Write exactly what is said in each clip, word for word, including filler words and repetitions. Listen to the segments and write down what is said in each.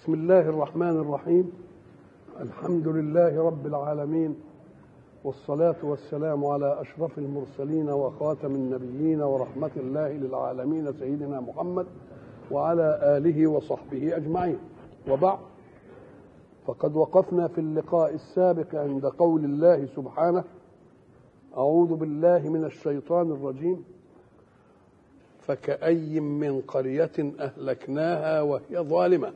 بسم الله الرحمن الرحيم. الحمد لله رب العالمين، والصلاة والسلام على أشرف المرسلين وخاتم النبيين ورحمة الله للعالمين سيدنا محمد وعلى آله وصحبه أجمعين، وبعد، فقد وقفنا في اللقاء السابق عند قول الله سبحانه: أعوذ بالله من الشيطان الرجيم، فكأي من قرية أهلكناها وهي ظالمة.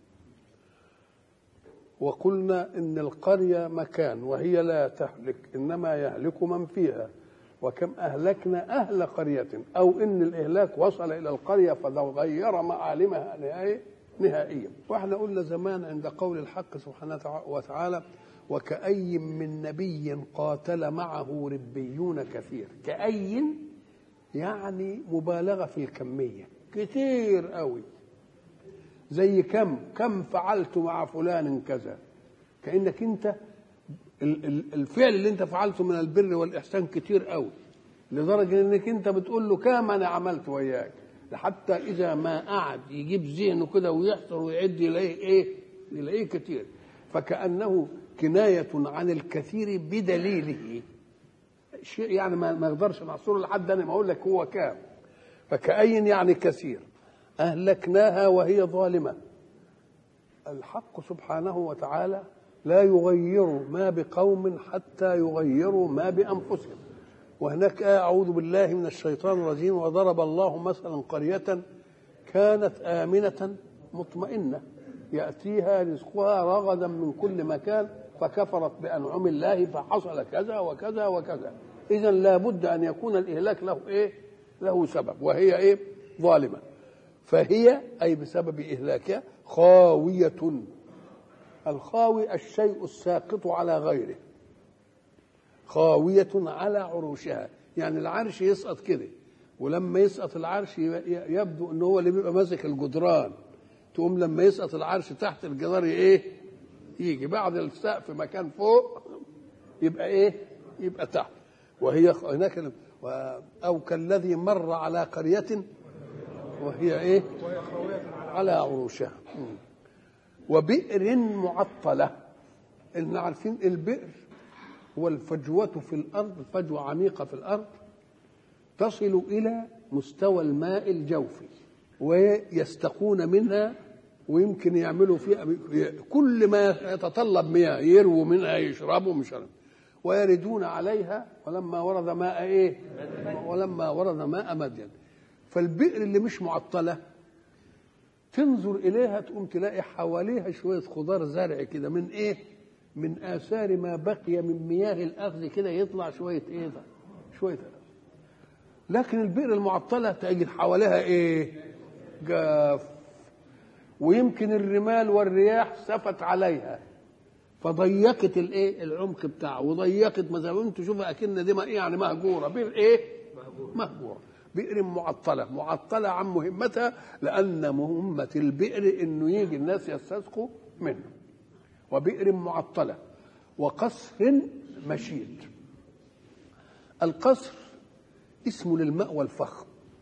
وقلنا إن القرية مكان وهي لا تهلك، إنما يهلك من فيها. وكم أهلكنا أهل قرية، أو إن الإهلاك وصل إلى القرية فغير معالمها نهائيا. وإحنا قلنا زمان عند قول الحق سبحانه وتعالى: وكأي من نبي قاتل معه ربيون كثير. كأي يعني مبالغة في الكمية، كثير قوي. زي كم كم فعلت مع فلان كذا، كأنك انت الفعل اللي انت فعلته من البر والإحسان كتير قوي، لدرجة انك انت بتقول له كم انا عملت وياك، لحتى اذا ما قعد يجيب ذهنه كده ويحصر ويعد يلاقيه ايه يلاقيه كتير. فكأنه كناية عن الكثير بدليله، شيء يعني ما يقدرش نحصره لحد انا ما اقول لك هو كام. فكأين يعني كثير أهلكناها وهي ظالمة. الحق سبحانه وتعالى لا يغير ما بقوم حتى يغيروا ما بأنفسهم. وهناك آية: أعوذ بالله من الشيطان الرجيم، وضرب الله مثلا قرية كانت آمنة مطمئنة يأتيها رزقها رغدا من كل مكان فكفرت بأنعم الله فحصل كذا وكذا وكذا. إذن لا بد أن يكون الإهلاك له إيه؟ له سبب، وهي إيه؟ ظالمة. فهي أي بسبب إهلاكها خاوية. الخاوي الشيء الساقط على غيره، خاوية على عروشها، يعني العرش يسقط كده، ولما يسقط العرش يبدو أنه هو اللي بيبقى ماسك الجدران، تقوم لما يسقط العرش تحت الجدار إيه؟ يجي بعد السقف مكان فوق يبقى إيه؟ يبقى تحت. وهي هناك أو كالذي مر على قرية وهي ايه؟ على عروشها. وبئر معطلة. إن عارفين البئر هو الفجوة في الأرض، فجوة عميقة في الأرض تصل إلى مستوى الماء الجوفي، ويستقون منها، ويمكن يعملوا فيها كل ما يتطلب مياه، يرووا منها، يشربوا مش عارف. ويردون عليها ولما ورد ماء ايه؟ ولما ورد ماء مدين. فالبئر اللي مش معطلة تنظر إليها تقوم تلاقي حواليها شوية خضار زرع كده، من إيه؟ من آثار ما بقي من مياه الأخذ كده يطلع شوية إيه ده؟ شوية ده. لكن البئر المعطلة تجد حواليها إيه؟ جاف، ويمكن الرمال والرياح سفت عليها فضيقت الإيه؟ العمق بتاعه، وضيقت مثلا أنتوا شوفوا أكن دي إيه يعني مهجورة، بئر إيه؟ مهجورة. بئر معطلة، معطلة عن مهمتها، لأن مهمة البئر إنه يجي الناس يستسقوا منه. وبئر معطلة. وقصر مشيد. القصر اسمه للمأوى الفخم،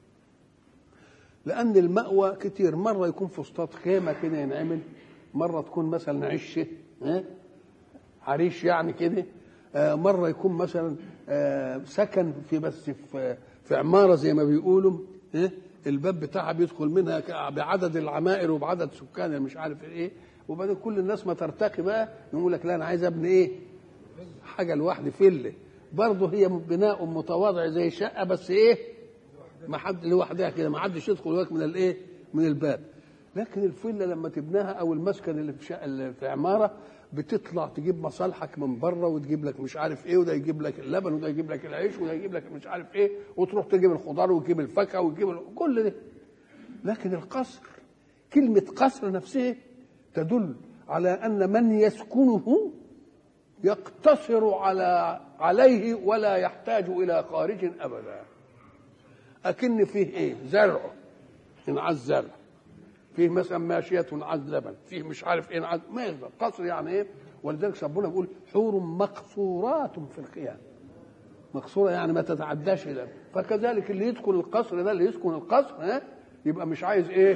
لأن المأوى كتير، مرة يكون فسطاط خيمة كده ينعمل، مرة تكون مثلا عشة عريش يعني كده، مرة يكون مثلا سكن في بس في في عمارة زي ما بيقولوا، الباب بتاعها بيدخل منها بعدد العمائر وبعدد سكان مش عارف ايه، وبعدين كل الناس ما ترتقي بقى يقول لك لا انا عايز ابني ايه؟ حاجه لوحدي، فيله برضه هي بناء متواضع زي شقه، بس ايه؟ ما حد لوحدها كده، ما حدش يدخل وياك من الايه؟ من الباب. لكن الفيله لما تبناها او المسكن اللي في شقه اللي في عماره بتطلع تجيب مصالحك من بره، وتجيب لك مش عارف ايه، وده يجيب لك اللبن، وده يجيب لك العيش، وده يجيب لك مش عارف ايه، وتروح تجيب الخضار وتجيب الفاكهه وتجيب كل ده. لكن القصر، كلمه قصر نفسها تدل على ان من يسكنه يقتصر على عليه ولا يحتاج الى خارج ابدا. اكن فيه ايه؟ زرع ينعز زرع، فيه مثلا ماشيه نعز لبن، فيه مش عارف ايه نعز، ما يقدر. قصر يعني ايه؟ ولذلك ربنا بيقول حور مقصورات في الخيام. مقصوره يعني ما تتعداش الى. فكذلك اللي يدخل القصر ده، اللي يسكن القصر ها، يبقى مش عايز ايه؟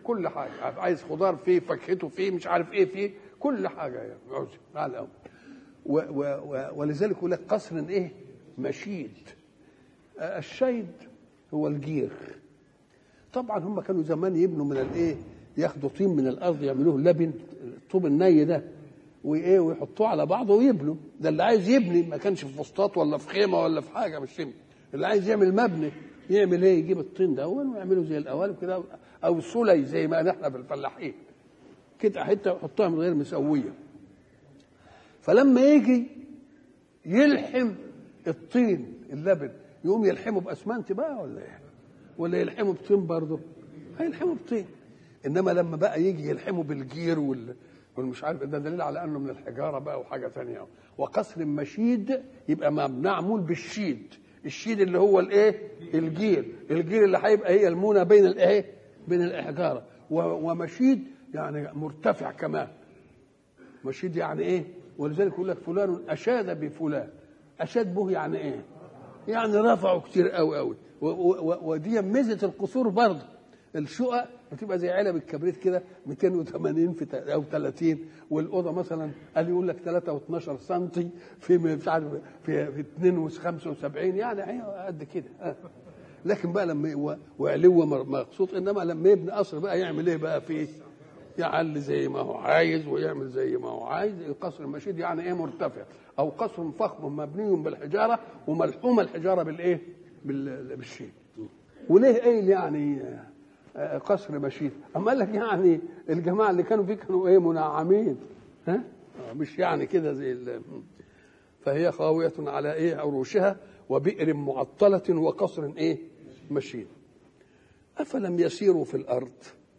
كل حاجه، عايز خضار فيه، فاكهته فيه، مش عارف ايه فيه، كل حاجه يعني عاوز على الأول. و و و ولذلك يقول لك قصر ايه؟ مشيد. الشيد هو الجير. طبعا هم كانوا زمان يبنوا من الايه؟ ياخدوا طين من الارض يعملوه لبن، الطوب الني ده، وايه ويحطوه على بعضه ويبنوا. ده اللي عايز يبني، ما كانش في فسطاط ولا في خيمه ولا في حاجه، مش يبني. اللي عايز يعمل مبنى يعمل ايه؟ يجيب الطين ده ويعمله زي القوالب كده، او سلي زي ما احنا في الفلاحين كده، حته يحطها من غير مسويه. فلما يجي يلحم الطين اللبن، يقوم يلحمه باسمنت بقى ولا ايه؟ ولا يلحمه بطين برضه؟ هيلحمه بطين. انما لما بقى يجي يلحمه بالجير وال والمش عارف، ده دليل على انه من الحجاره بقى وحاجه ثانيه. وقصر مشيد يبقى معمول بالشيد. الشيد اللي هو الايه؟ الجير. الجير اللي هيبقى هي المونه بين الايه؟ بين الاحجاره. ومشيد يعني مرتفع كمان. مشيد يعني ايه؟ ولذلك يقول لك فلان اشاد بفلان. اشاد به يعني ايه؟ يعني رفعوا كتير قوي قوي. ودي ميزه القصور برضه. الشقق بتبقى زي علب الكبريت كده مئتين وثمانين في او ثلاثين، والاوضه مثلا قال يقول لك ثلاثة واثناشر سم في مش عارف في في اثنين وخمسة وسبعين، يعني هي قد كده. لكن بقى لما وعلوه مقصود، انما لما يبني قصر بقى يعمل ايه بقى فيه؟ يعلي زي ما هو عايز ويعمل زي ما هو عايز. القصر المشيد يعني ايه؟ مرتفع، او قصر فخم مبني بالحجاره وملحومه الحجاره بالايه؟ بالشيء. وليه قايل يعني قصر مشيد؟ اما قال لك يعني الجماعه اللي كانوا فيه كانوا ايه؟ منعمين، ها؟ مش يعني كده زي ال... فهي خاويه على ايه؟ عروشها وبئر معطله وقصر ايه؟ مشيد. افلم يسيروا في الارض.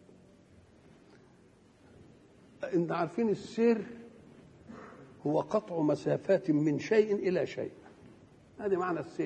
انت عارفين السير هو قطع مسافات من شيء الى شيء، هذا معنى السير.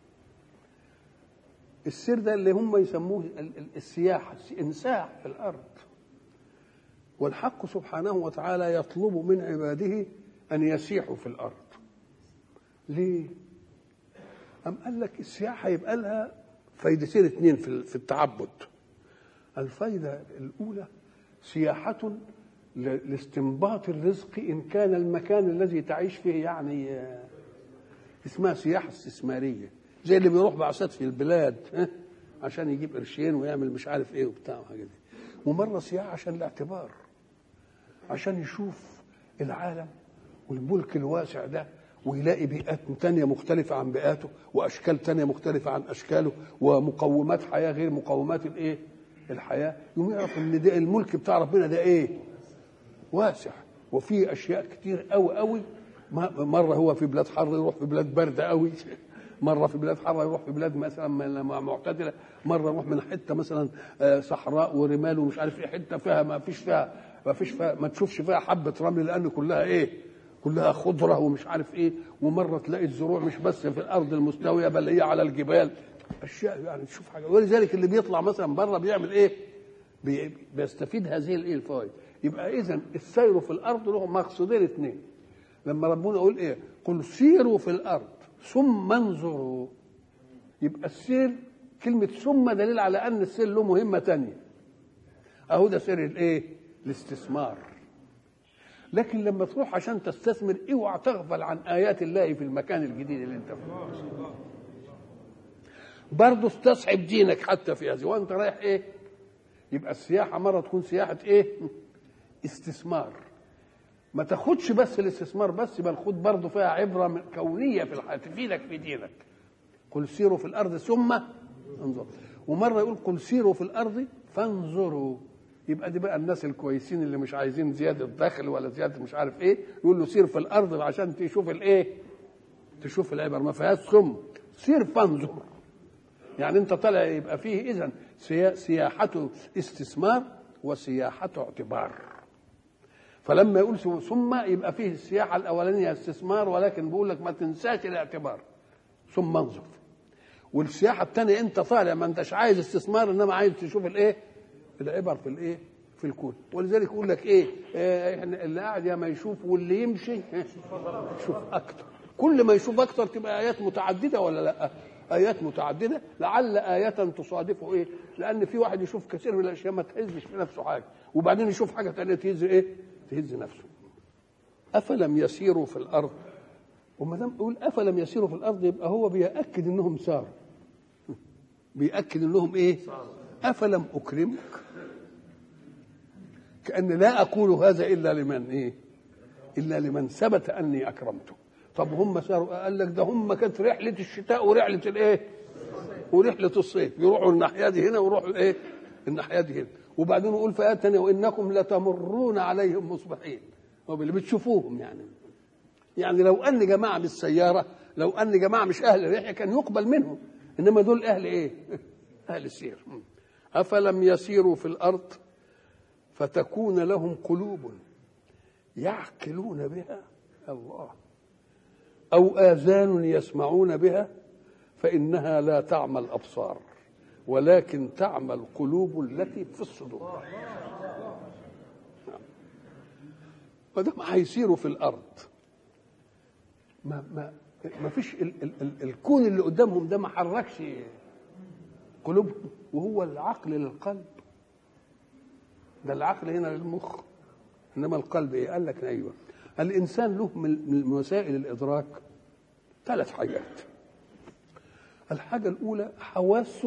السير ده اللي هم يسموه السياحه، انساح في الارض. والحق سبحانه وتعالى يطلب من عباده ان يسيحوا في الارض. ليه؟ أم قال لك السياحه يبقى لها فايدتين اثنين في التعبد. الفايده الاولى سياحه لاستنباط الرزق إن كان المكان الذي تعيش فيه يعني اسمها سياحة استثمارية، زي اللي بيروح بعثات في البلاد عشان يجيب قرشين ويعمل مش عارف ايه وبتاع وحاجات دي. ومرة سياحة عشان الاعتبار، عشان يشوف العالم والملك الواسع ده ويلاقي بيئات تانية مختلفة عن بيئاته وأشكال تانية مختلفة عن أشكاله ومقومات حياة غير مقومات الايه؟ الحياة. يوم يعرف ان ده الملك بتاع ربنا ده ايه؟ واسع وفي اشياء كتير قوي قوي. مره هو في بلاد حر يروح في بلاد بارده قوي، مره في بلاد حر يروح في بلاد مثلا معتدله، مره يروح من حته مثلا صحراء ورمال ومش عارف ايه، حته فيها ما فيش فيها ما فيش فيها ما تشوفش فيها حبه رمل لان كلها ايه؟ كلها خضره ومش عارف ايه. ومره تلاقي الزروع مش بس في الارض المستويه بل هي على الجبال، اشياء يعني تشوف حاجه. ولذلك اللي بيطلع مثلا بره بيعمل ايه؟ بيستفيد هذه الايه؟ الفوائد. يبقى اذا السير في الارض له مقصودين اثنين. لما ربنا يقول ايه؟ قل سيروا في الارض ثم انظروا، يبقى السير كلمه ثم دليل على ان السير له مهمه ثانيه. اهو ده سير الايه؟ الاستثمار. لكن لما تروح عشان تستثمر اوعى تغفل عن ايات الله في المكان الجديد اللي انت فيه. برضه استصحب دينك حتى في هذه وانت رايح ايه؟ يبقى السياحه مره تكون سياحه ايه؟ استثمار. ما تاخدش بس الاستثمار بس، بل خد برضه فيها عبره كونيه في الحياه تفيدك في دينك. قل سيروا في الارض ثم انظروا. ومره يقول قل سيروا في الارض فانظروا. يبقى دي بقى الناس الكويسين اللي مش عايزين زياده دخل ولا زياده مش عارف ايه، يقول له سير في الارض عشان تشوف الايه؟ تشوف العبر. ما فيهاش ثم، سير فانظر. يعني انت طالع يبقى فيه اذا سياحه استثمار وسياحه اعتبار. فلما يقول ثم يبقى فيه السياحه الاولانيه استثمار، ولكن بيقول لك ما تنساش الاعتبار ثم انظر. والسياحه الثانيه انت طالع ما انتش عايز استثمار انما عايز تشوف الايه؟ العبر في الايه؟ في الكون. ولذلك يقول لك ايه؟ آه اللي قاعد يا ما يشوف واللي يمشي يشوف اكتر. كل ما يشوف اكتر تبقى ايات متعدده ولا لا؟ ايات متعدده لعل ايه تصادفه ايه، لان في واحد يشوف كثير من الاشياء ما تهزش في نفسه حاجه، وبعدين يشوف حاجه ثانيه تهز ايه، تهز نفسه. افلم يسيروا في الارض، وما دام يقول افلم يسيروا في الارض يبقى هو بيأكد انهم ساروا، بيأكد انهم ايه؟ افلم اكرمك، كأن لا اقول هذا الا لمن ايه؟ الا لمن ثبت اني اكرمته. طب هم ساروا، قال لك ده هم كانت رحله الشتاء ورحله الايه؟ ورحله الصيف، يروحوا الناحيه دي هنا ويروحوا الايه؟ الناحيه دي هنا، وبعدين يقول في آية ثانية وانكم لتمرون عليهم مصبحين، هو اللي بتشوفوهم يعني. يعني لو ان جماعه بالسياره، لو ان جماعه مش اهل رحله كان يقبل منهم، انما دول اهل ايه؟ اهل السير. افلم يسيروا في الارض فتكون لهم قلوب يعقلون بها، الله، او اذان يسمعون بها، فانها لا تعمى الابصار ولكن تعمى القلوب التي في الصدور. ما دام هيسيروا في الارض، ما ما ما فيش ال ال ال الكون اللي قدامهم ده ما حركش قلوبهم، وهو العقل للقلب، ده العقل هنا للمخ، انما القلب ايه؟ قال لك ايوه، الانسان له من وسائل الادراك ثلاث حاجات. الحاجه الاولى حواس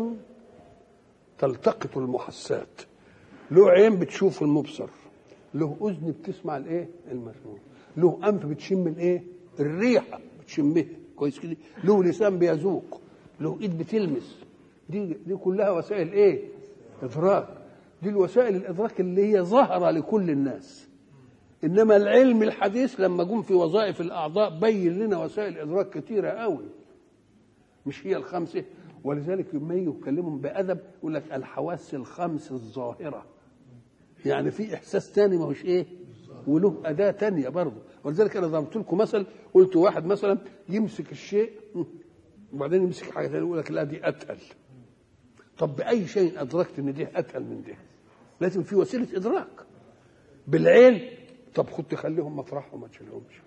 تلتقط المحسات، له عين بتشوف المبصر، له اذن بتسمع الايه؟ المسموع، له انف بتشم الايه؟ الريحه بتشمها كويس كده، له لسان بيذوق، له ايد بتلمس. دي دي كلها وسائل ايه؟ ادراك. دي الوسائل الادراك اللي هي ظاهره لكل الناس. انما العلم الحديث لما جم في وظائف الاعضاء بين لنا وسائل ادراك كتيره قوي، مش هي الخمسه. ولذلك لما يجوا يتكلموا بادب يقول لك الحواس الخمس الظاهره، يعني في احساس تاني ما هوش ايه، وله اداه تانيه برضه. ولذلك انا ضربت لكم مثل، قلت واحد مثلا يمسك الشيء وبعدين يمسك حاجه ثانيه يقول لك لا دي اتقل. طب باي شيء ادركت ان دي اتقل من دي؟ لازم في وسيله ادراك. بالعين، طب خد تخليهم مطرحهم ما تشيلهمش.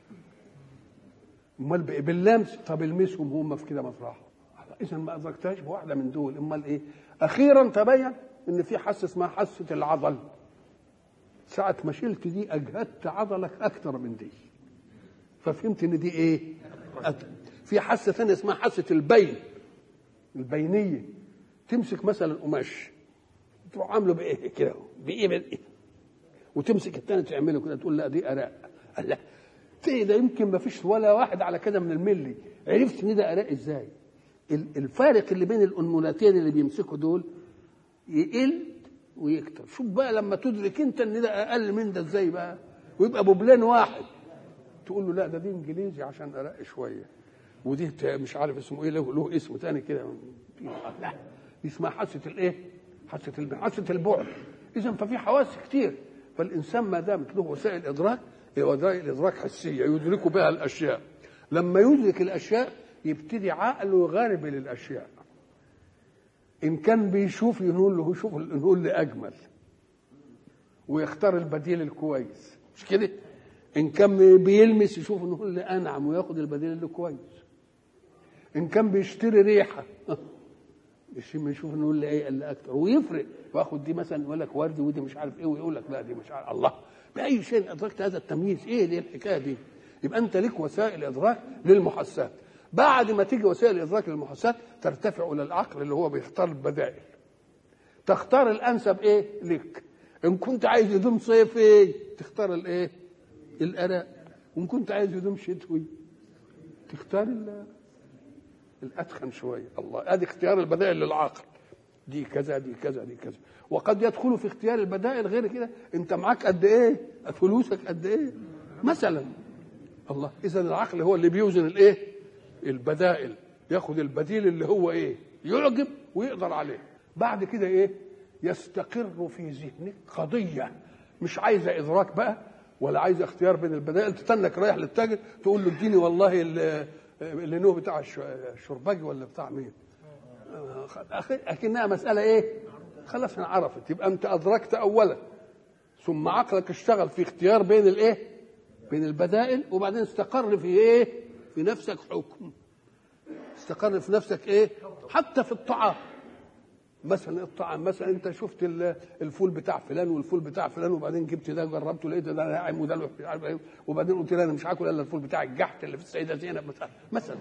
امال باللمس، طب المسهم هم في كده مطرحهم. اذا ما ادركتهاش بواحده من دول، امال ايه؟ اخيرا تبين ان في حاسه اسمها حاسه العضل. ساعه ما شلت دي اجهدت عضلك اكتر من دي، ففهمت ان دي ايه؟ أت... في حاسه ثانيه اسمها حاسه البين، البينيه. تمسك مثلا قماش تروح عامله بايه كده، بايه بايه، وتمسك الثاني تعمله كده تقول لا دي اراء. لا ايه ده؟ يمكن ما فيش ولا واحد على كده من الملي. عرفت ان ده اراء ازاي؟ الفارق اللي بين الانمولتين اللي بيمسكوا دول يقل ويكتر. شوف بقى لما تدرك انت ان ده اقل من ده ازاي بقى، ويبقى بوبلين واحد تقول له لا ده دي انجليزي عشان ارق شويه، ودي مش عارف اسمه ايه، له, له اسم ثاني كده. لا دي اسمها حاسه الايه؟ حاسه حاسه البعد. اذا ففي حواس كتير. فالانسان ما دامت له وسائل ادراك، وسائل ادراك حسيه يدرك بها الاشياء. لما يدرك الاشياء يبتدي عقله يغربل الاشياء. ان كان بيشوف يقول له شوف نقول لي اجمل، ويختار البديل الكويس، مش كده؟ ان كان بيلمس يشوف نقول لي انعم وياخد البديل اللي كويس. ان كان بيشتري ريحه يشوف نقول لي ايه اللي اكتر، ويفرق واخد دي مثلا يقول لك وردي ودي مش عارف ايه، ويقول لك لا دي مش عارف. الله، باي شيء ادركت هذا التمييز؟ ايه دي الحكايه دي؟ يبقى انت لك وسائل ادراك للمحسات. بعد ما تيجي وسائل الادراك للمحسات ترتفع الى العقل اللي هو بيختار البدائل. تختار الانسب ايه لك. ان كنت عايز يدوم صيفي تختار الايه؟ الاراء. وان كنت عايز يدوم شتوي تختار الاتخن شويه. الله، ادي اختيار البدائل للعقل. دي كذا دي كذا دي كذا. وقد يدخل في اختيار البدائل غير كده، انت معاك قد ايه؟ فلوسك قد ايه مثلا. الله، اذا العقل هو اللي بيوزن الايه؟ البدائل، ياخد البديل اللي هو ايه؟ يعجب ويقدر عليه. بعد كده ايه؟ يستقر في ذهنك قضيه مش عايزه ادراك بقى ولا عايزه اختيار بين البدائل. تتنك رايح للتاجر تقول له اديني والله اللي نوع بتاع الشرباجي ولا بتاع مين، اكنها مساله ايه؟ خلاص انا عرفت. يبقى انت ادركت اولا، ثم عقلك اشتغل في اختيار بين الايه؟ بين البدائل، وبعدين استقر في ايه؟ في نفسك حكم. استقر في نفسك ايه؟ حتى في الطعام. مثلا الطعام، مثلا انت شفت الفول بتاع فلان والفول بتاع فلان، وبعدين جبت ده جربته لقيت ده ناعم وده مش عارف ايه، وبعدين قلت لي انا مش هاكل الا الفول بتاع الجحت اللي في السيده زينب مثلا مثلا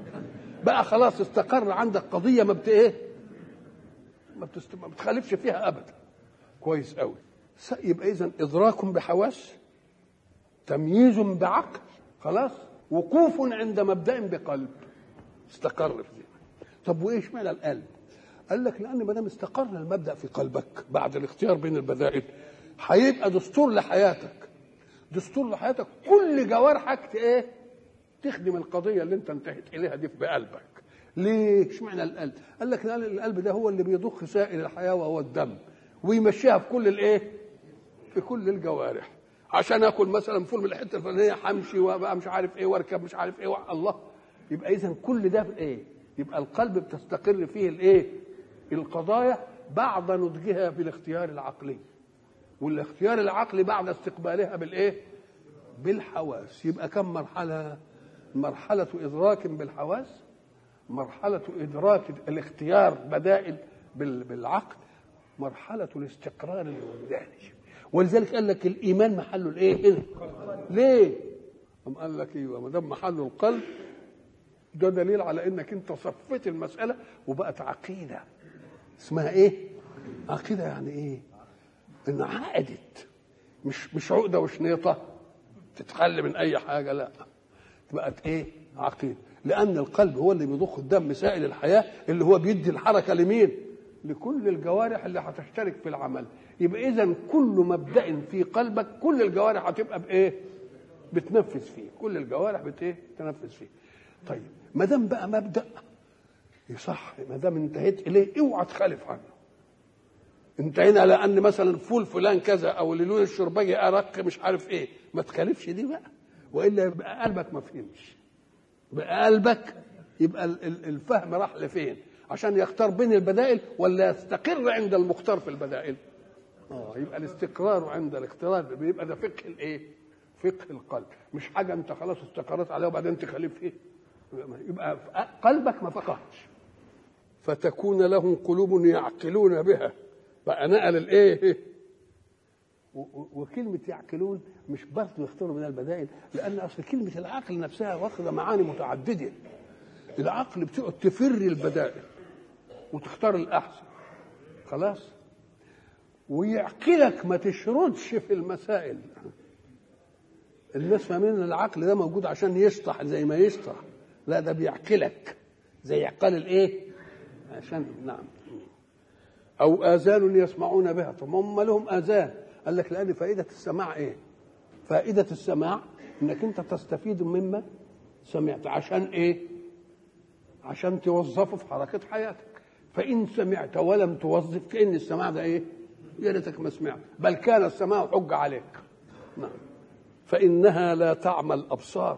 بقى خلاص استقر عندك قضيه ما بت ايه ما, بتست... ما بتخالفش فيها ابدا. كويس قوي. يبقى اذا ادراك بحواس، تمييز بعقل، خلاص، وقوف عند مبدا بقلب استقر في ذهنك. طب وايش معنى القلب؟ قال لك لان ما دام استقر المبدا في قلبك بعد الاختيار بين البدائل هيبقى دستور لحياتك، دستور لحياتك، كل جوارحك ايه تخدم القضيه اللي انت انتهت اليها دي بقلبك. ليه؟ اشمعنى القلب؟ قال لك لان القلب ده هو اللي بيضخ سائل الحياه وهو الدم، ويمشيها في كل الايه في كل الجوارح. عشان اكل مثلا فول من الحته الفلانيه همشي وابقى مش عارف ايه واركب مش عارف ايه، الله. يبقى اذا كل ده في ايه؟ يبقى القلب بتستقر فيه الايه القضايا بعد نضجها بالاختيار العقلي، والاختيار العقلي بعد استقبالها بالايه بالحواس. يبقى كم مرحله؟ مرحله ادراك بالحواس، مرحله ادراك الاختيار بدائل بالعقل، مرحله الاستقرار الوجداني. ولذلك قال لك الايمان محله الايه هنا. ليه؟ قام قال لك ايوه ما دام محله القلب ده دليل على انك انت صفيت المساله وبقت عقيده. اسمها ايه؟ عقيده. يعني ايه؟ ان عقدت، مش مش عقده وشنيطه تتحل من اي حاجه، لا، بقت ايه؟ عقيده. لان القلب هو اللي بيضخ الدم سائل الحياه، اللي هو بيدي الحركه لمين؟ لكل الجوارح اللي هتشترك في العمل. يبقى اذا كل مبدا في قلبك كل الجوارح هتبقى بايه؟ بتنفذ فيه، كل الجوارح بت ايه؟ تنفذ فيه. طيب ما دام بقى مبدا يصح، ما دام انتهيت اليه اوعى تخالف عنه. انتهينا لان مثلا فول فلان كذا او اللي لون الشرباجي ارق مش عارف ايه، ما تخالفش دي بقى، والا يبقى قلبك ما فهمش. يبقى قلبك يبقى الفهم راح لفين؟ عشان يختار بين البدائل ولا يستقر عند المختار في البدائل؟ اه يبقى الاستقرار عند الاختيار بيبقى ده فقه الايه؟ فقه القلب، مش حاجه انت خلاص استقرت عليها وبعدين تخالف فيه. يبقى قلبك ما فقهش. فتكون لهم قلوب يعقلون بها، بقى نقل الايه؟ وكلمه يعقلون مش برضه يختاروا من البدائل، لان اصل كلمه العقل نفسها واخده معاني متعدده. العقل بتقعد تفر البدائل وتختار الاحسن، خلاص، ويعقلك ما تشردش في المسائل. الناس فاهمين ان العقل ده موجود عشان يشطح زي ما يشطح، لا ده بيعقلك زي عقال الايه؟ عشان نعم. او اذان يسمعون بها. طب هم لهم اذان؟ قال لك لان فائده السماع ايه؟ فائده السماع انك انت تستفيد مما سمعت. عشان ايه؟ عشان توظفه في حركه حياتك. فان سمعت ولم توظف كأن السماع ده ايه؟ يا ريتك ما سمعت، بل كان السماع حجه عليك. نعم. فانها لا تعمى الابصار،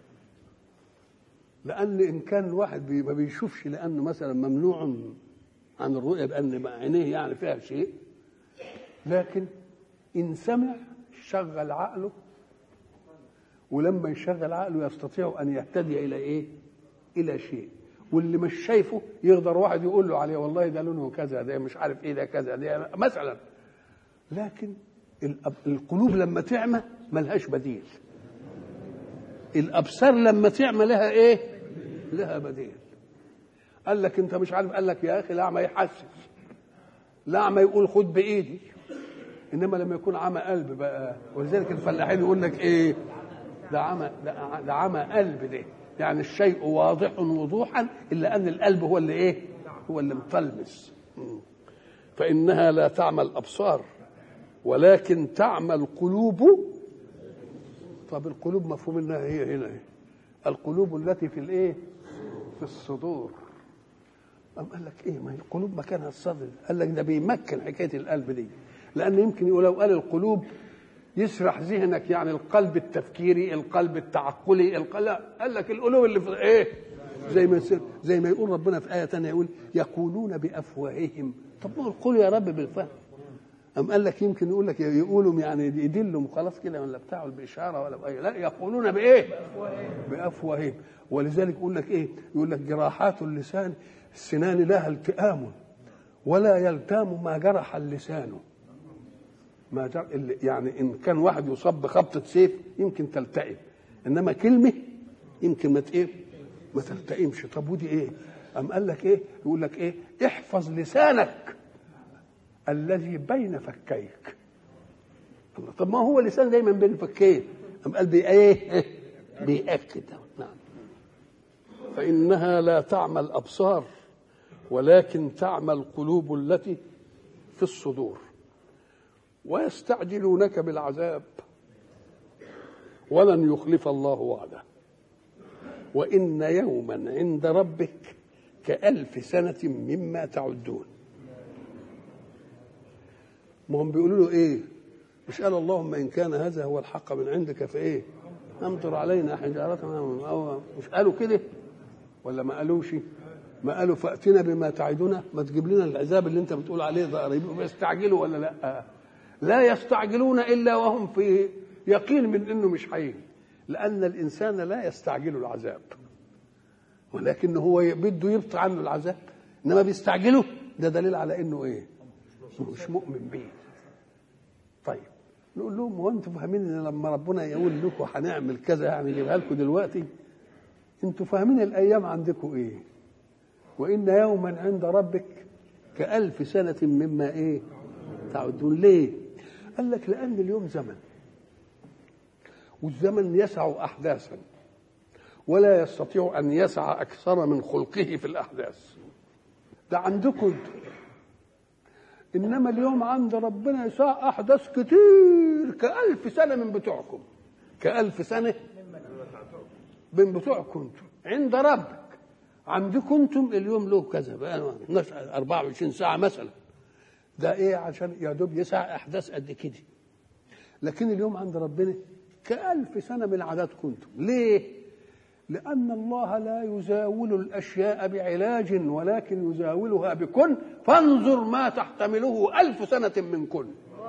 لان ان كان الواحد ما بيشوفش لانه مثلا ممنوع عن الرؤيه بان عينيه يعني فيها شيء، لكن ان سمع شغل عقله، ولما يشغل عقله يستطيع ان يهتدي الى ايه؟ الى شيء. واللي مش شايفه يقدر واحد يقول له عليه والله ده لونه كذا، ده مش عارف ايه، ده كذا، ده مثلا. لكن القلوب لما تعمى ملهاش بديل. الابصار لما تعمى لها ايه؟ لها بديل. قال لك انت مش عارف، قال لك يا اخي الاعمى يحسس، الاعمى يقول خد بايدي، انما لما يكون عمى قلب بقى. ولذلك الفلاحين يقول لك ايه؟ ده عمى، ده عمى قلب، ده يعني الشيء واضح وضوحا الا ان القلب هو اللي ايه؟ هو اللي مطلمس. فانها لا تعمى الابصار ولكن تعمى القلوب. طب القلوب مفهوم انها هي هنا إيه؟ القلوب التي في الايه؟ في الصدور. قام قال لك ايه؟ ما هي القلوب مكانها الصدر. قال لك ده بيمكن حكايه القلب دي، لان يمكن يقول لو قال القلوب يسرح ذهنك، يعني القلب التفكيري، القلب التعقلي، القلب. لا، قال لك القلوب اللي في ايه؟ زي ما زي ما يقول ربنا في ايه ثانيه، يقول يقولون بافواههم. طب ما القول يا رب بالفهم. أم قال لك يمكن يقول لك يقولوا يعني يدلهم خلاص كده ولا بتاعوا بإشارة ولا بأي، لا يقولون بإيه؟ بأفواههم. ولذلك يقول لك إيه؟ يقول لك جراحات اللسان السنان لها التئام ولا يلتام ما جرح اللسان. ما جرح يعني إن كان واحد يصاب بخبطة سيف يمكن تلتئم، إنما كلمة يمكن ما تقيم ما تلتئمش. طب ودي إيه؟ أم قال لك إيه؟ يقول لك إيه؟ احفظ لسانك الذي بين فكيك. الله، طب ما هو اللسان دايما بين فكين. أم قال بي إيه؟ بيأكد. نعم. فإنها لا تعمى الأبصار ولكن تعمى القلوب التي في الصدور. ويستعجلونك بالعذاب ولن يخلف الله وعده وإن يوما عند ربك كألف سنة مما تعدون. ما هم بيقولوا له ايه؟ مش قال اللهم ان كان هذا هو الحق من عندك فايه امطر علينا حجارة، او مش قالوا كده ولا ما قالوش؟ ما قالوا فأتنا بما تعدنا، ما تجيب لنا العذاب اللي انت بتقول عليه ده قريب. يستعجلوا ولا لا؟ لا يستعجلون الا وهم في يقين من انه مش هيجي، لان الانسان لا يستعجل العذاب ولكن هو بده يبطئ عنه العذاب، انما بيستعجله ده دليل على انه ايه؟ مش مؤمن بيه. طيب نقول لهم هو انتوا فاهمين ان لما ربنا يقول لكم هنعمل كذا يعني نجيبها لكم دلوقتي؟ انتوا فاهمين الايام عندكم ايه؟ وان يوما عند ربك كألف سنة مما ايه تعدون. ليه؟ قال لك لان اليوم زمن، والزمن يسع احداثا ولا يستطيع ان يسع اكثر من خلقه في الاحداث. ده عندكم انما اليوم عند ربنا يسع احداث كتير كألف سنه من بتوعكم، كألف سنه من بتوعكم عند ربك. عندكم انتم اليوم له كذا بقى أربعة وعشرين ساعه مثلا، ده ايه؟ عشان يا دوب يسع احداث قد كده. لكن اليوم عند ربنا كألف سنه من عددكم انتم. ليه؟ لأن الله لا يزاول الأشياء بعلاج ولكن يزاولها بكن، فانظر ما تحتمله ألف سنة من كن.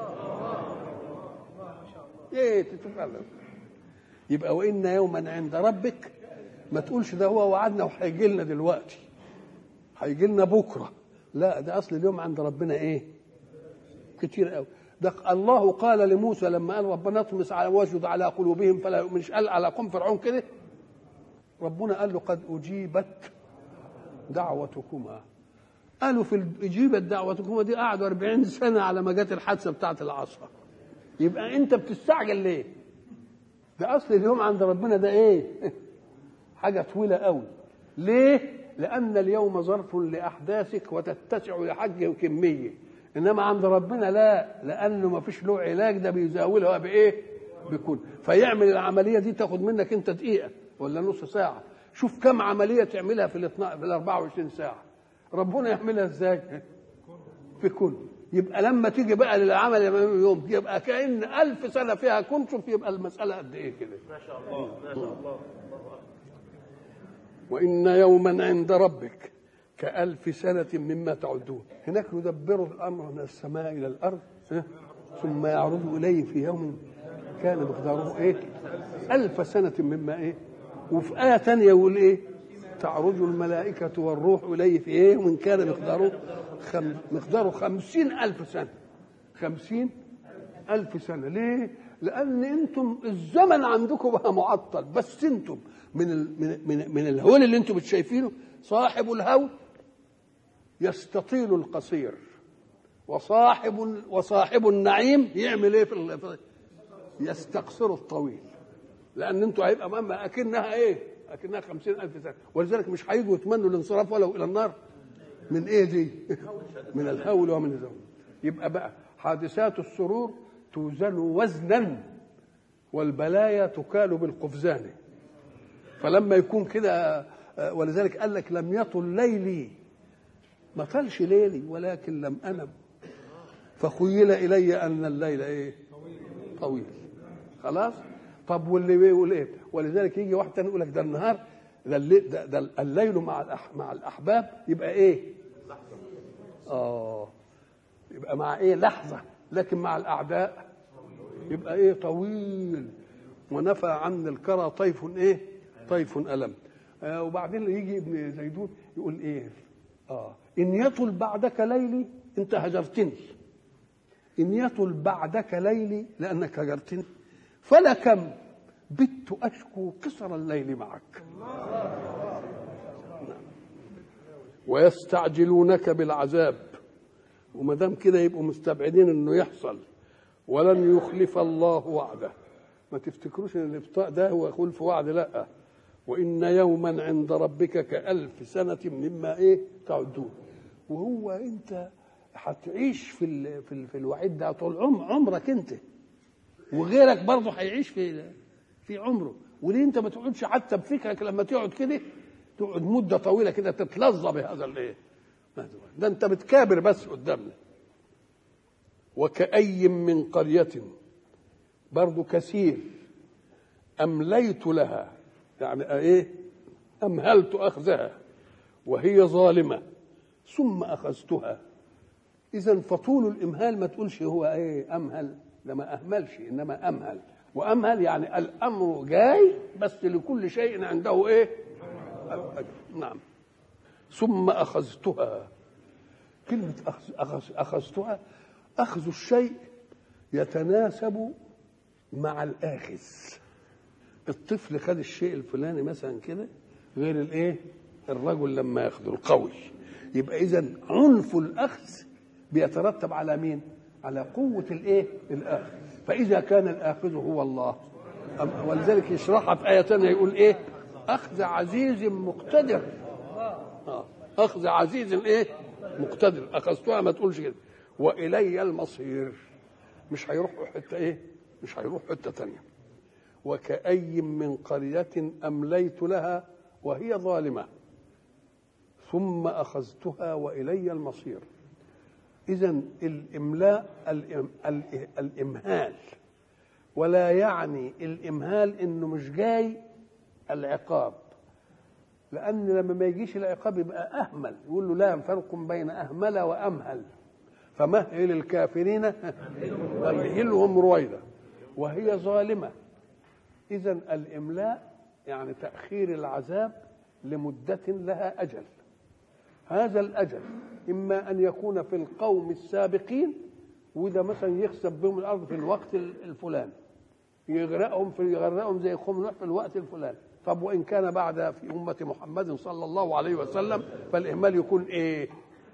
ايه تتفعل؟ يبقى وإن يوما عند ربك ما تقولش ده هو وعدنا وهيجي لنا دلوقتي هيجي لنا بكرة، لا، ده أصل اليوم عند ربنا ايه؟ كتير قوي. ده الله قال لموسى لما قال ربنا اطمس على واسجد على قلوبهم فلا، مش قال على قوم فرعون كده؟ ربنا قال له قد أجيبت دعوتكما. قالوا في أجيبت دعوتكما دي قعدوا أربعين سنة على ما جت الحادثة بتاعت العصا. يبقى أنت بتستعجل ليه؟ ده أصل اليوم عند ربنا ده إيه؟ حاجة طويلة قوي. ليه؟ لأن اليوم ظرف لأحداثك وتتسع لحجه وكمية، إنما عند ربنا لا، لأنه ما فيش له علاج، ده بيزاولها بإيه؟ بكون. فيعمل العملية دي تاخد منك أنت دقيقة ولا نص ساعة. شوف كم عملية تعملها في ال أربعة وعشرين ساعة، ربنا يعملها ازاي؟ في كل. يبقى لما تيجي بقى للعمل يوم يبقى كأن ألف سنة فيها كن، شوف يبقى المسألة قد ايه كده. ما شاء الله ما شاء الله. وإن يوما عند ربك كألف سنة مما تعدون. هناك يدبر الأمر من السماء إلى الأرض ثم يعرض إليه في يوم كان مقداره ايه؟ ألف سنة مما ايه؟ وفي آية تانية يقول ايه؟ تعرج الملائكة والروح إليه في ايه؟ ومن كان مقداره خم... مقداره خمسين ألف سنة. خمسين ألف سنة. ليه؟ لأن أنتم الزمن عندكم بقى معطل، بس أنتم من ال... من من, من الهول اللي أنتم شايفينه، صاحب الهول يستطيل القصير، وصاحب وصاحب النعيم يعمل ايه في ال... يستقصر الطويل. لأن أنتم هيبقى أمام أكنها ايه؟ أكنها خمسين ألف سنة. ولذلك مش هيجوا يتمنوا الانصراف ولو إلى النار. من ايه دي؟ من الهول ومن الزمن. يبقى بقى حادثات السرور توزن وزنا والبلايا تكال بالقفزان. فلما يكون كده، ولذلك قال لك لم يطل ليلي، ما طالش ليلي ولكن لم انم فخيل الي ان الليل ايه؟ طويل. خلاص. طب واللي بيقول ايه؟ ولذلك يجي واحد تاني يقول لك ده النهار ده الليل, ده, ده الليل مع الأح مع الاحباب يبقى ايه؟ اه يبقى مع ايه؟ لحظه. لكن مع الاعداء يبقى ايه طويل. ونفى عن الكرى طيف ايه طيف ألم. آه وبعدين يجي ابن زيدون يقول ايه اه ان يطل بعدك ليلي انت هجرتني، ان يطل بعدك ليلي لانك هجرتني، فلكم بت اشكو قصر الليل معك. ويستعجلونك بالعذاب، وما دام كده يبقوا مستبعدين انه يحصل، ولن يخلف الله وعده. ما تفتكروش ان الابطاء ده هو خلف وعد، لا، وان يوما عند ربك كألف سنة مما ايه تعدون. وهو انت هتعيش في ال في, ال في الوعيد ده طول عمر عمرك انت، وغيرك برضه هيعيش في في عمره. وليه انت ما تقعدش حتى بفكرك لما تقعد كده تقعد مده طويله كده تتلظى بهذا الايه ده؟ انت بتكابر بس قدامنا. وكأي من قرية، برضو كثير، أمليت لها، يعني ايه أمهلت أخذها وهي ظالمة ثم أخذتها. إذن فطول الإمهال ما تقولش هو ايه أمهل، ده ما أهملش إنما أمهل. وأمهل يعني الأمر جاي بس لكل شيء عنده ايه نعم. ثم أخذتها، كلمة أخذ أخذتها أخذ الشيء يتناسب مع الآخذ. الطفل خد الشيء الفلاني مثلا كده غير الايه الرجل لما ياخذه القوي. يبقى إذن عنف الأخذ بيترتب على مين؟ على قوة الايه الآخذ. فإذا كان الآخذ هو الله، ولذلك يشرحها في آية ثانية يقول ايه أخذ عزيز مقتدر. آه. أخذ عزيز ايه مقتدر. أخذتها ما تقولش كده. وإلي المصير، مش هيروحوا حتة ايه مش هيروح حتة تانية. وكأي من قرية أمليت لها وهي ظالمة ثم أخذتها وإلي المصير. إذن الإملاء الإمهال، ولا يعني الإمهال إنه مش جاي العقاب، لأن لما ما يجيش العقاب يبقى أهمل. يقول له لا فرق بين أهمل وأمهل، فمهل الكافرين أمهلهم رويدا وهي ظالمة. إذن الإملاء يعني تأخير العذاب لمدة لها أجل. هذا الأجل إما أن يكون في القوم السابقين، وده مثلا يخسف بهم الأرض في الوقت الفلاني، يغرقهم في يغرقهم زي قوم نوح في الوقت الفلاني. طب وإن كان بعد في أمة محمد صلى الله عليه وسلم فالإهمال يكون إيه؟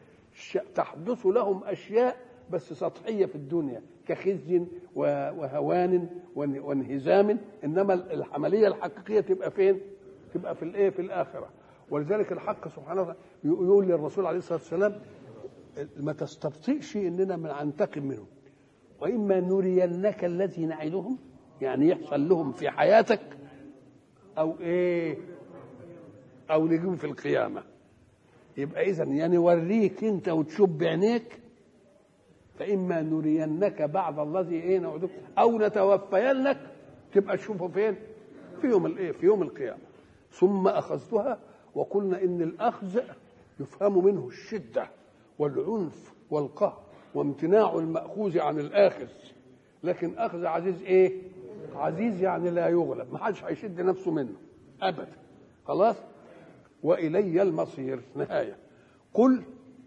تحدث لهم أشياء بس سطحية في الدنيا كخزي وهوان وانهزام، إنما العملية الحقيقية تبقى فين؟ تبقى في الإيه؟ في الآخرة. ولذلك الحق سبحانه وتعالى يقول للرسول عليه الصلاة والسلام ما تستبطئش إننا من ننتقم منهم، وإما نرينك الذي نعدهم، يعني يحصل لهم في حياتك، أو إيه أو نجيهم في القيامة. يبقى إذن يعني نوريك أنت وتشوف بعينيك، فإما نرينك بعض الذي إيه نعدك أو نتوفينك، تبقى تشوفه فين؟ في يوم الإيه في يوم القيامة. ثم أخذتها، وقلنا إن الأخذ يفهم منه الشدة والعنف والقهر وامتناع المأخوذ عن الآخذ. لكن أخذ عزيز إيه؟ عزيز يعني لا يغلب، ما حدش هيشد نفسه منه أبدا. خلاص. وإلي المصير نهاية. قل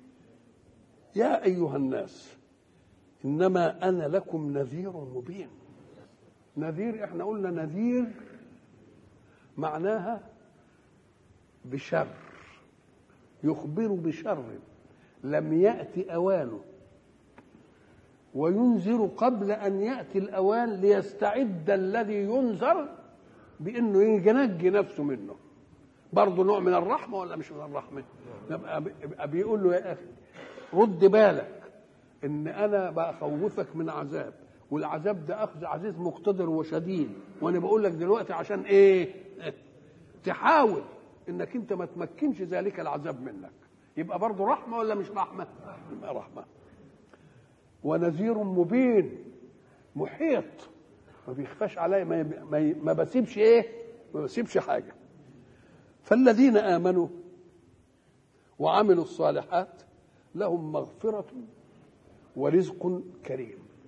يا أيها الناس إنما أنا لكم نذير مبين. نذير، إحنا قلنا نذير معناها بشر، يخبر بشر لم يأتي أوانه، وينذر قبل أن يأتي الأوان ليستعد الذي ينذر بأنه ينجي نفسه منه. برضه نوع من الرحمة ولا مش من الرحمة؟ يبقى بيقول له يا أخي رد بالك إن أنا بخوفك من عذاب، والعذاب ده أخذ عزيز مقتدر وشديد، وأنا بقول لك دلوقتي عشان إيه؟ تحاول إنك أنت ما تمكنش ذلك العذاب منك. يبقى برضه رحمة ولا مش رحمة؟ يبقى رحمة. ونذير مبين، محيط، ما بيخفاش عليا، ما, ما, ما بسيبش ايه ما بسيبش حاجه. فالذين امنوا وعملوا الصالحات لهم مغفره ورزق كريم.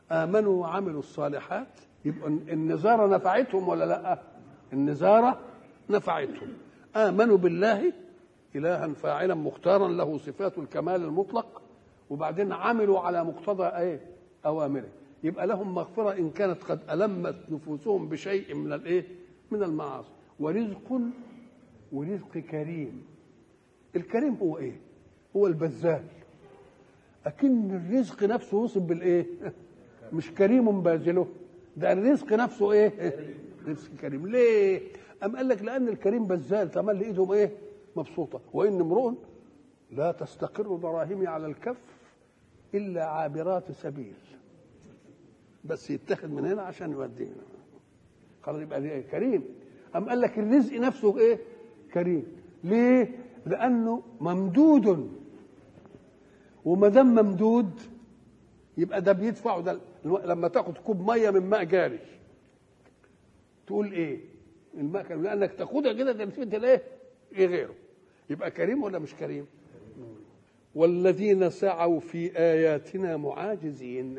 آمنوا وعملوا الصالحات، يبقى النزارة نفعتهم ولا لا؟ النزارة نفعتهم. آمنوا بالله إلها فاعلا مختارا له صفات الكمال المطلق، وبعدين عملوا على مقتضى ايه؟ أوامره، يبقى لهم مغفرة إن كانت قد ألمت نفوسهم بشيء من الايه؟ من المعاصي. ورزق ورزق كريم. الكريم هو ايه؟ هو البذال. أكن الرزق نفسه وصف بالايه؟ مش كريم باذله، ده الرزق نفسه ايه؟ رزق كريم. ليه؟ أم قال لك لأن الكريم بذال، تملي ايدهم ايه؟ مبسوطة. وإن امرؤ لا تستقر دراهمي على الكف إلا عابرات سبيل، بس يتخذ من هنا عشان يودينا، خلاص يبقى ايه؟ كريم. أم قال لك الرزق نفسه ايه؟ كريم. ليه؟ لأنه ممدود، وما دام ممدود يبقى ده بيدفعه. ده لما تاخد كوب ميه من ماء جاري تقول ايه؟ الماء كريم، لانك تاخدها كده تلفت الايه؟ ايه غيره؟ يبقى كريم ولا مش كريم؟ والذين سعوا في اياتنا معاجزين.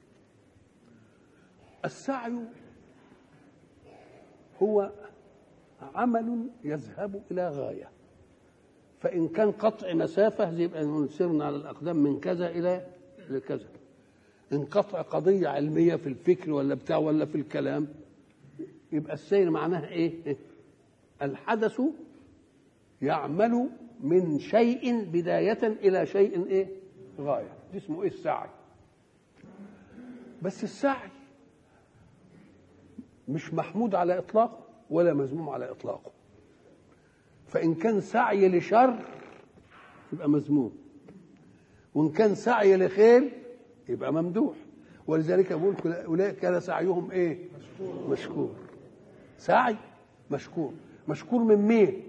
السعي هو عمل يذهب الى غايه، فإن كان قطع مسافة يبقى نسيرنا على الأقدام من كذا إلى لكذا. إن قطع قضية علمية في الفكر ولا بتاع ولا في الكلام، يبقى السير معناها إيه؟ الحدث يعمل من شيء بداية إلى شيء إيه؟ غاية. دي اسمه إيه؟ السعي. بس السعي مش محمود على إطلاقه ولا مذموم على إطلاقه. فإن كان سعي لشر يبقى مذموم، وإن كان سعي لخير يبقى ممدوح. ولذلك يقول أولئك كان سعيهم إيه؟ مشكور. مشكور. سعي مشكور. مشكور من مين؟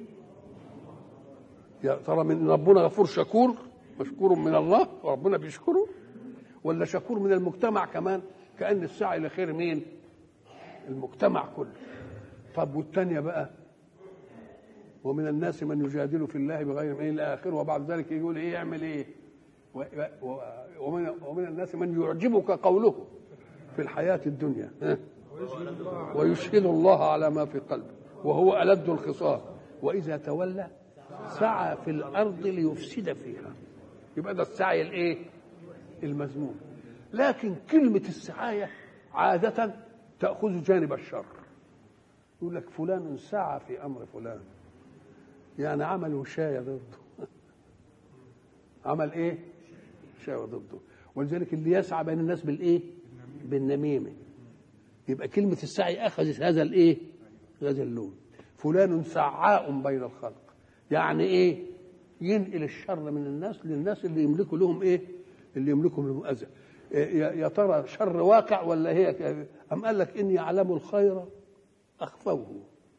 يا ترى من ربنا غفور شكور، مشكور من الله وربنا بيشكره، ولا شكور من المجتمع كمان؟ كأن السعي لخير مين؟ المجتمع كله. طب والتانية بقى؟ ومن الناس من يجادل في الله بغير علم الى اخره، وبعد ذلك يقول ايه؟ يعمل ايه؟ ومن ومن الناس من يعجبك قوله في الحياه الدنيا ويشهد الله على ما في قلبه وهو ألد الخصام واذا تولى سعى في الارض ليفسد فيها. يبقى ده السعي الايه؟ المذموم. لكن كلمه السعايه عاده تاخذ جانب الشر. يقول لك فلان سعى في امر فلان، يعني عمل وشاية ضده. عمل ايه؟ شاية ضده. ولذلك اللي يسعى بين الناس بالايه؟ بالنميمة. يبقى كلمة السعي أخذت هذا الايه؟ هذا اللون. فلان سعاء بين الخلق، يعني ايه؟ ينقل الشر من الناس للناس اللي يملكوا لهم ايه؟ اللي يملكوا لهم أذى. يا ترى شر واقع ولا هي؟ أم قال لك إن يعلموا الخير أخفوه،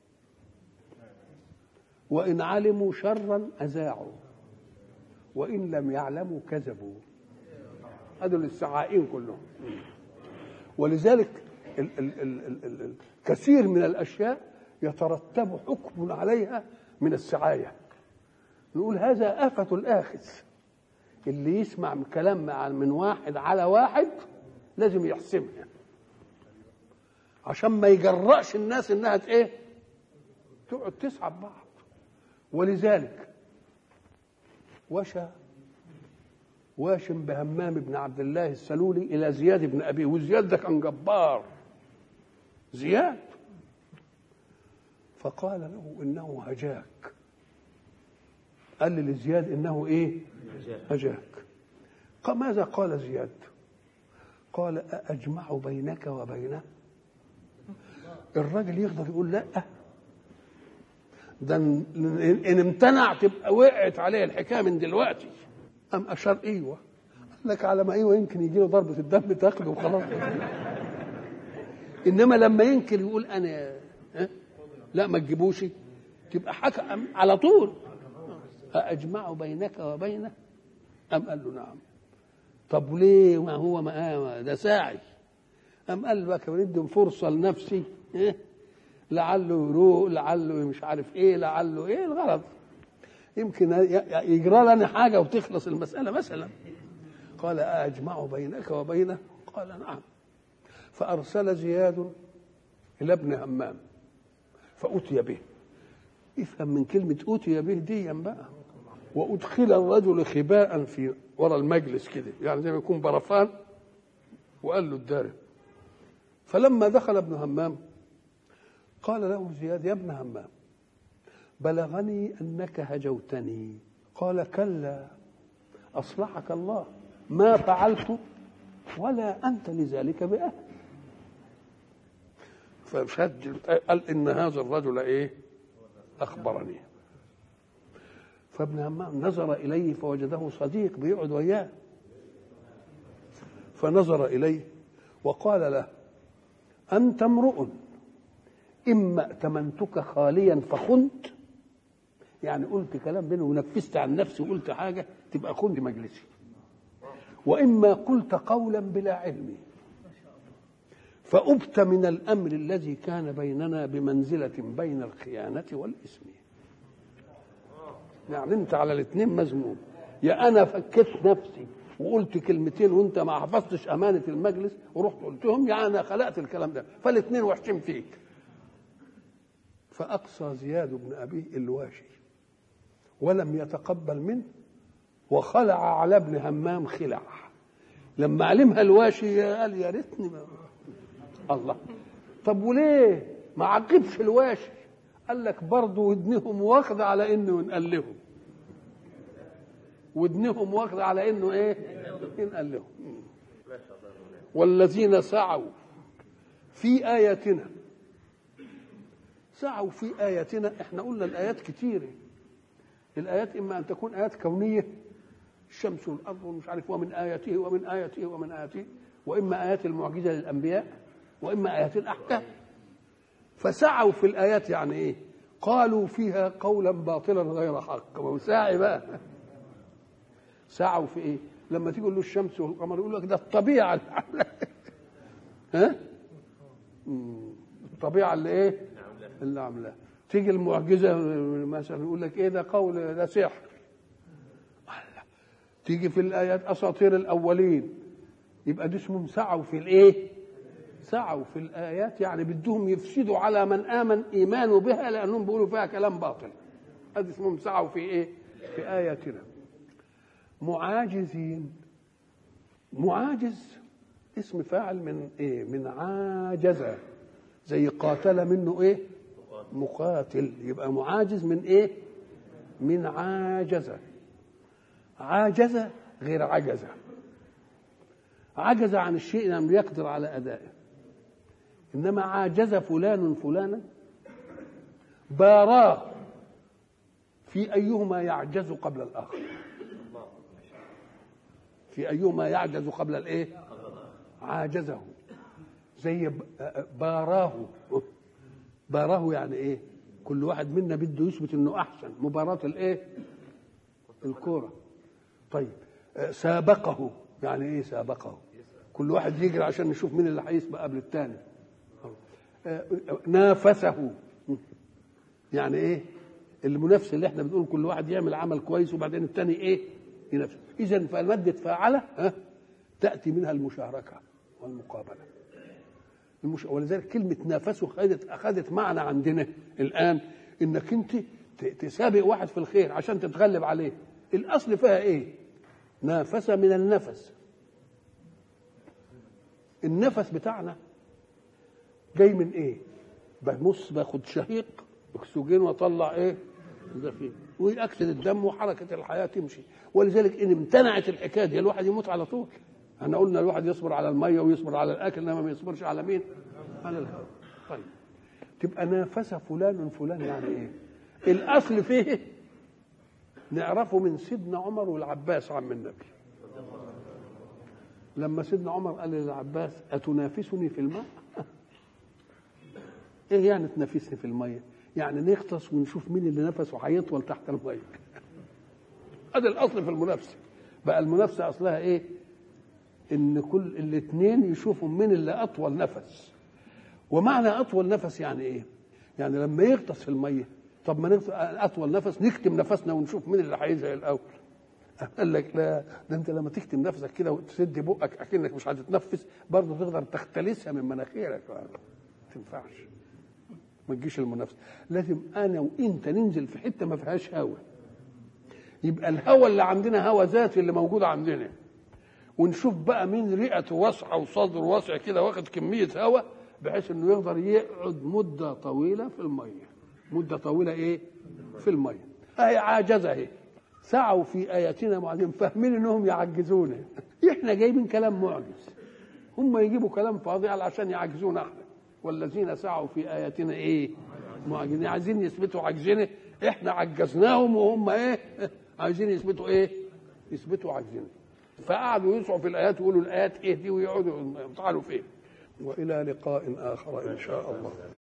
وإن علموا شرا أذاعوا، وإن لم يعلموا كذبوا. هذول السعائين كلهم. ولذلك ال ال ال ال ال كثير من الأشياء يترتب حكم عليها من السعاية. نقول هذا آفة الآخذ. اللي يسمع من كلام من واحد على واحد لازم يحسمها، عشان ما يجرأش الناس إنها إيه؟ تقعد تسعى بعض. ولذلك وشى واشم بهمام بن عبد الله السلولي إلى زياد بن أبيه، وزياد ده كان جبار زياد، فقال له إنه هجاك. قال لزياد إنه إيه؟ هجاك. ماذا قال زياد؟ قال أأجمع بينك وبينه؟ الراجل يقدر يقول لا، ده ان امتنع تبقى وقعت عليه الحكايه من دلوقتي. ام اشار ايوه، قال لك على ما ايوه يمكن يجي له ضربه الدم تاخده وخلاص. انما لما ينكر يقول انا ها؟ لا ما تجيبوش، تبقى حكى على طول. أأجمع بينك وبينه؟ أم قال له نعم. طب ليه؟ ما هو ما ده ساعي. أم قال له ندي فرصة لنفسي إيه؟ لعله يروق، لعله مش عارف إيه، لعله إيه الغرض، يمكن يجرى لنا حاجة وتخلص المسألة مثلا. قال أأجمع بينك وبينه؟ قال نعم. فأرسل زياد إلى ابن همام فأتي به. افهم من كلمة أتي به دي بقى. وأدخل الرجل خباء في وراء المجلس كده، يعني زي ما يكون برفان، وقال له الدار. فلما دخل ابن همام قال له زياد: يا ابن همام، بلغني أنك هجوتني. قال: كلا أصلحك الله، ما فعلت ولا أنت لذلك بأهل. فشد قال: إن هذا الرجل إيه؟ أخبرني. فابن همام نظر إليه فوجده صديق بيقعد وياه، فنظر إليه وقال له: أنت امرؤ إما ائتمنتك خاليا فخنت، يعني قلت كلام بينه ونفست عن نفسي وقلت حاجة تبقى خنت مجلسي، وإما قلت قولا بلا علم فأبت من الأمر الذي كان بيننا بمنزلة بين الخيانة والإثم. يعني أنت على الاثنين مذموم، يا أنا فكيت نفسي وقلت كلمتين وأنت ما حفظتش أمانة المجلس ورحت قلتهم، يعني أنا خلقت الكلام ده، فالاثنين وحشين فيك. فأقصى زياد بن أبيه الواشي ولم يتقبل منه، وخلع على ابن همام خلع. لما علمها الواشي قال: يا ريتني ما الله. طب وليه ما عقبش الواشي؟ قال لك برضه ودنهم واخده على انه ينقل لهم، ودنهم واخده على انه ايه؟ ينقل لهم. والذين سعوا في آياتنا، سعوا في آياتنا. احنا قلنا الآيات كتيرة. الآيات إما أن تكون آيات كونية، الشمس والأرض ومش عارف، ومن آياته ومن آياته ومن آياته، وإما آيات المعجزة للأنبياء، وإما آيات الأحكام. فسعوا في الآيات يعني إيه؟ قالوا فيها قولا باطلا غير حق. وساعي بقى سعوا في إيه؟ لما تيجي له الشمس والقمر يقول لك ده الطبيعة اللي عاملة ها؟ الطبيعة اللي إيه؟ اللي عاملاها. تيجي المعجزة مثلا يقول لك إيه ده؟ قول ده سحر. تيجي في الآيات أساطير الأولين، يبقى دي اسمهم سعوا في الإيه؟ سعوا في الآيات، يعني بدهم يفسدوا على من آمن إيمانه بها لأنهم بيقولوا فيها كلام باطل. هذا اسمهم سعوا في إيه؟ في آياتنا. معاجزين. معاجز اسم فاعل من إيه؟ من عاجزة، زي قاتل منه إيه؟ مقاتل. يبقى معاجز من إيه؟ من عاجزة. عاجزة غير عجزة. عجز عن الشيء لم يقدر على أدائه، إنما عاجز فلان فلانا باراه في أيهما يعجز قبل الآخر. في أيهما يعجز قبل الإيه؟ عاجزه. زي باراه. باراه يعني إيه؟ كل واحد منا بده يثبت إنه أحسن. مباراة الإيه؟ الكورة. طيب سابقه يعني إيه؟ سابقه كل واحد يجري عشان نشوف مين اللي هيسبق قبل الثاني. نافسه يعني ايه؟ المنافسه اللي احنا بنقول كل واحد يعمل عمل كويس وبعدين الثاني ايه؟ ينافس. اذا فماده فاعله ها تاتي منها المشاركه والمقابله. المش... ولذلك كلمه نافسه خدت اخذت معنى عندنا الان انك انت تسابق واحد في الخير عشان تتغلب عليه. الاصل فيها ايه؟ نافس من النفس. النفس بتاعنا جاي من ايه؟ ببص باخد شهيق اكسجين واطلع ايه؟ زفير، ويأكسد الدم وحركه الحياه تمشي. ولذلك ان امتنعت الحكايه دي الواحد يموت على طول. احنا قلنا الواحد يصبر على الميه ويصبر على الاكل، انما ما يصبرش على مين؟ على الهواء. طيب تبقى نافس فلان فلان يعني ايه؟ الاصل فيه نعرفه من سيدنا عمر والعباس عم النبي. لما سيدنا عمر قال للعباس: أتنافسني في الماء؟ ايه يعني تنافسني في الميه؟ يعني نغطس ونشوف مين اللي نفسه هيطول تحت الميه. هذا الاصل في المنافسه. بقى المنافسه اصلها ايه؟ ان كل الاثنين يشوفوا مين اللي اطول نفس. ومعنى اطول نفس يعني ايه؟ يعني لما يغطس في الميه، طب ما نغطس اطول نفس نكتم نفسنا ونشوف مين اللي هينزل الاول. قال لك لا، ده انت لما تكتم نفسك كده وتسد بقك اكنك مش هتتنفس برضه تقدر تختلسها من مناخيرك، ما تنفعش، ما تجيش المنافسه. لازم انا وانت ننزل في حته ما فيهاش هواء، يبقى الهواء اللي عندنا هواء ذاتي اللي موجود عندنا، ونشوف بقى مين رئته واسعه وصدره واسع كده واخد كميه هواء بحيث انه يقدر يقعد مده طويله في الميه، مده طويله ايه في الميه. اهي عاجزه اهي، سعوا في اياتنا معجزين، فاهمين انهم يعجزونا. احنا جايبين كلام معجز، هم يجيبوا كلام فاضي عشان يعجزونا احنا. والذين سعوا في اياتنا ايه معجزين، عايزين يثبتوا عجزنا، احنا عجزناهم وهم ايه عايزين يثبتوا ايه يثبتوا عجزنا. فقعدوا يسعوا في الايات ويقولوا الايات ايه دي ويقعدوا يطعنوا فيه. والى لقاء اخر ان شاء الله.